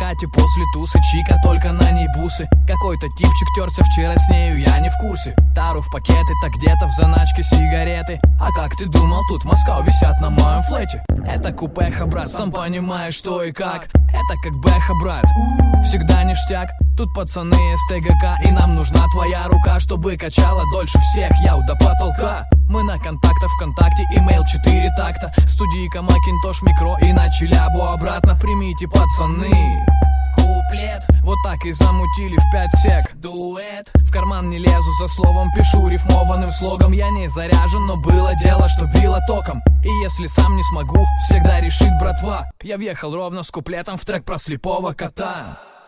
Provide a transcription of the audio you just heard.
хате после тусы, чика, только на ней бусы. Какой-то типчик терся вчера с нею, я не в курсе. Тару в пакеты, так где-то в заначке сигареты. А как ты думал, тут Москва висят на моем флете? Это купеха, брат, сам понимаешь, что и как. Это как бэха, брат, всегда ништяк. Тут пацаны из ТГК, и нам нужна твоя рука, чтобы качала дольше всех, яу, до потолка. Мы на контактах ВКонтакте, имейл 4 такта. Студийка, Макинтош, микро и на Челябу обратно. Примите, пацаны, куплет. Вот так и замутили в 5 сек дуэт. В карман не лезу, за словом пишу рифмованным слогом. Я не заряжен, но было дело, что било током. И если сам не смогу, всегда решит братва. Я въехал ровно с куплетом в трек про слепого кота.